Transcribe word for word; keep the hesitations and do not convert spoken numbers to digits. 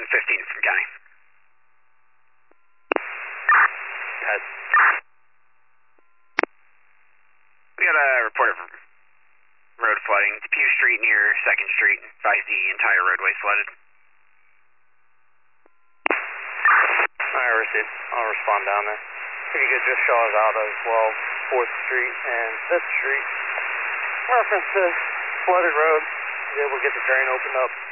fifteen from County. Got We got a report of road flooding. Depew Street near second Street. Advise the entire roadway flooded. I received. I'll respond down there. If you could just show us out as well, fourth Street and fifth Street. Reference to flooded road. Be able to get the drain opened up.